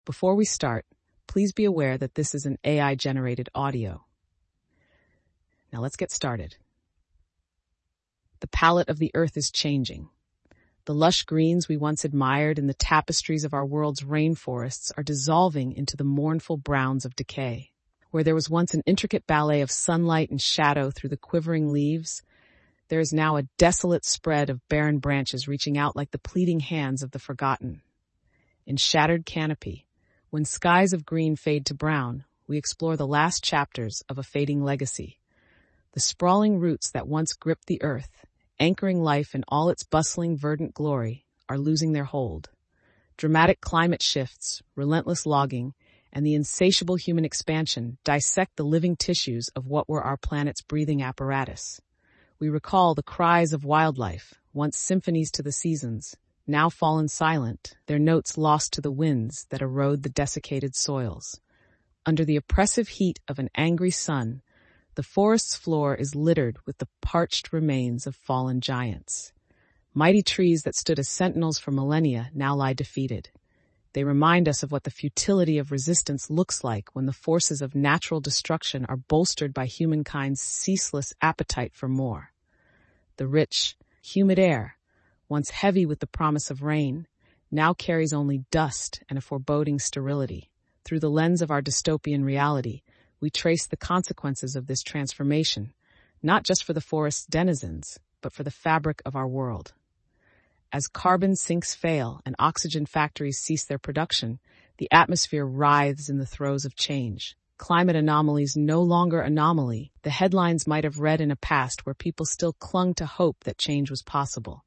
Before we start, please be aware that this is an AI-generated audio. Now let's get started. The palette of the earth is changing. The lush greens we once admired in the tapestries of our world's rainforests are dissolving into the mournful browns of decay. Where there was once an intricate ballet of sunlight and shadow through the quivering leaves, there is now a desolate spread of barren branches reaching out like the pleading hands of the forgotten. In shattered canopy, when skies of green fade to brown, we explore the last chapters of a fading legacy. The sprawling roots that once gripped the earth, anchoring life in all its bustling, verdant glory, are losing their hold. Dramatic climate shifts, relentless logging, and the insatiable human expansion dissect the living tissues of what were our planet's breathing apparatus. We recall the cries of wildlife, once symphonies to the seasons, now fallen silent, their notes lost to the winds that erode the desiccated soils. Under the oppressive heat of an angry sun, the forest's floor is littered with the parched remains of fallen giants. Mighty trees that stood as sentinels for millennia now lie defeated. They remind us of what the futility of resistance looks like when the forces of natural destruction are bolstered by humankind's ceaseless appetite for more. The rich, humid air, once heavy with the promise of rain, now carries only dust and a foreboding sterility. Through the lens of our dystopian reality, we trace the consequences of this transformation, not just for the forest's denizens, but for the fabric of our world. As carbon sinks fail and oxygen factories cease their production, the atmosphere writhes in the throes of change. Climate anomalies no longer anomaly, the headlines might have read in a past where people still clung to hope that change was possible.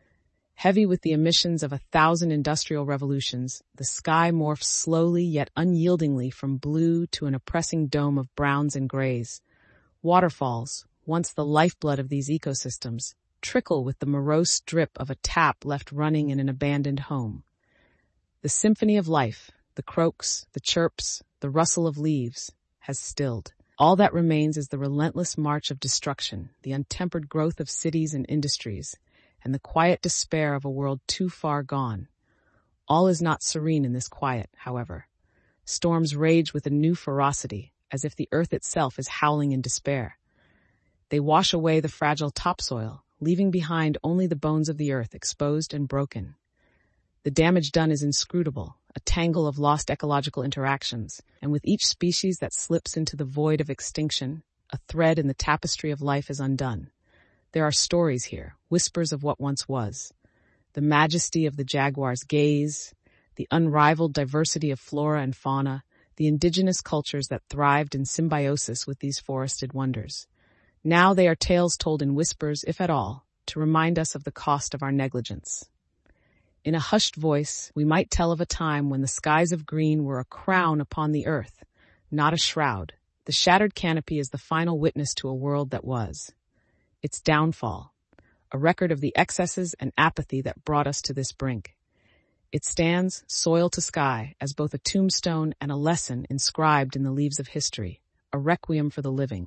Heavy with the emissions of 1,000 industrial revolutions, the sky morphs slowly yet unyieldingly from blue to an oppressing dome of browns and grays. Waterfalls, once the lifeblood of these ecosystems, trickle with the morose drip of a tap left running in an abandoned home. The symphony of life, the croaks, the chirps, the rustle of leaves, has stilled. All that remains is the relentless march of destruction, the untempered growth of cities and industries, and the quiet despair of a world too far gone. All is not serene in this quiet, however. Storms rage with a new ferocity, as if the earth itself is howling in despair. They wash away the fragile topsoil, leaving behind only the bones of the earth exposed and broken. The damage done is inscrutable, a tangle of lost ecological interactions, and with each species that slips into the void of extinction, a thread in the tapestry of life is undone. There are stories here, whispers of what once was. The majesty of the jaguar's gaze, the unrivaled diversity of flora and fauna, the indigenous cultures that thrived in symbiosis with these forested wonders. Now they are tales told in whispers, if at all, to remind us of the cost of our negligence. In a hushed voice, we might tell of a time when the skies of green were a crown upon the earth, not a shroud. The shattered canopy is the final witness to a world that was. Its downfall, a record of the excesses and apathy that brought us to this brink. It stands, soil to sky, as both a tombstone and a lesson inscribed in the leaves of history, a requiem for the living.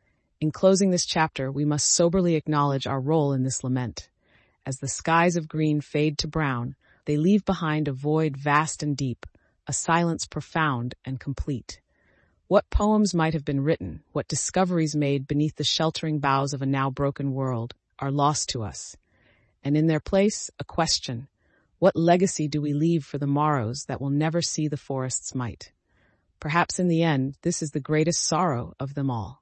In closing this chapter, we must soberly acknowledge our role in this lament. As the skies of green fade to brown, they leave behind a void vast and deep, a silence profound and complete. What poems might have been written, what discoveries made beneath the sheltering boughs of a now broken world, are lost to us. And in their place, a question. What legacy do we leave for the morrows that will never see the forest's might? Perhaps in the end, this is the greatest sorrow of them all.